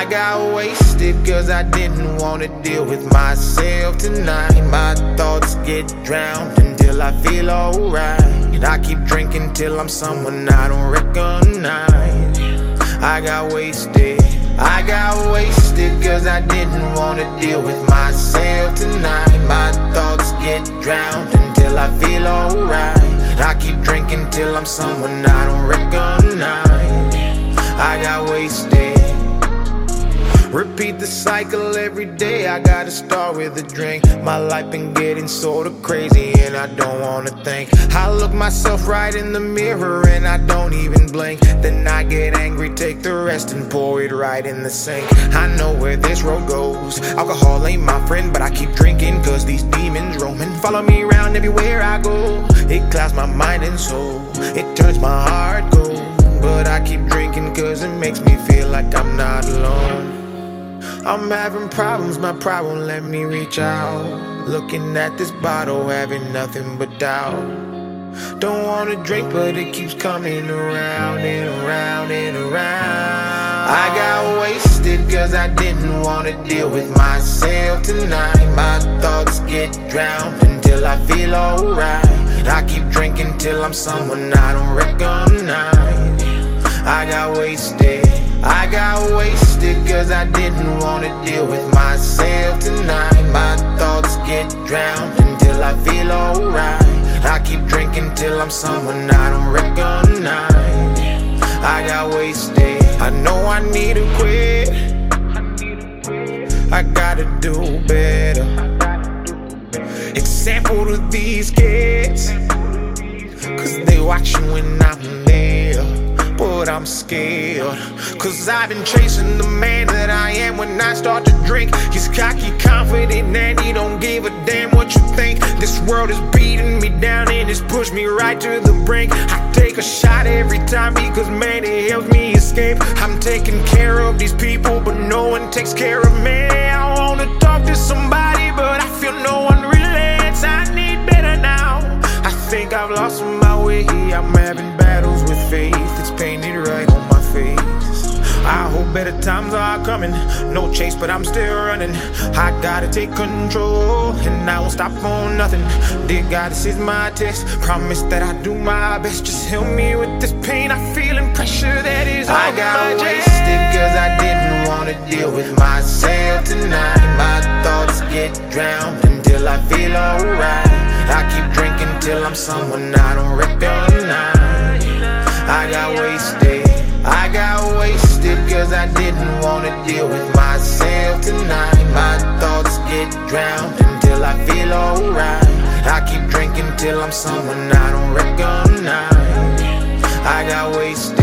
I got wasted cause I didn't wanna deal with myself tonight. My thoughts get drowned until I feel alright. I keep drinking till I'm someone I don't recognize. I got wasted cause I didn't wanna deal with myself tonight. My thoughts get drowned until I feel alright. I keep drinking till I'm someone I don't recognize. I got wasted. Repeat the cycle every day, I gotta start with a drink. My life been getting sorta crazy and I don't wanna think. I look myself right in the mirror and I don't even blink. Then I get angry, take the rest and pour it right in the sink. I know where this road goes. Alcohol ain't my friend, but I keep drinking cause these demons roaming follow me around everywhere I go. It clouds my mind and soul, it turns my heart cold. But I keep drinking cause it makes me feel like I'm not alone. I'm having problems, my pride won't let me reach out. Looking at this bottle, having nothing but doubt. Don't wanna drink, but it keeps coming around and around and around. I got wasted cause I didn't wanna deal with myself tonight. My thoughts get drowned until I feel alright. I keep drinking till I'm someone I don't recognize. I got wasted cause I didn't wanna deal with myself tonight. My thoughts get drowned until I feel alright. I keep drinking till I'm someone I don't recognize. I got wasted. I know I need to quit. I gotta do better. Example to these kids, cause they watching when I'm there. But I'm scared, cause I've been chasing the man that I am when I start to drink. He's cocky, confident, and he don't give a damn what you think. This world is beating me down and it's pushed me right to the brink. I take a shot every time because man, it helps me escape. I'm taking care of these people, but no one takes care of me. I wanna talk to somebody, but I feel no one relates. I need better now. I think I've lost my way. I'm having battles with faith. It's painted right on my face. I hope better times are coming. No chase, but I'm still running. I gotta take control, and I won't stop on nothing. Dear God, this is my test. Promise that I do my best. Just help me with this pain I feel and pressure that is on my chest. I got wasted cause I didn't wanna deal with myself tonight. My thoughts get drowned until I feel alright. I keep drinking till I'm someone I don't recognize. I got wasted cause I didn't wanna deal with myself tonight. My thoughts get drowned until I feel alright. I keep drinking till I'm someone I don't recognize. I got wasted.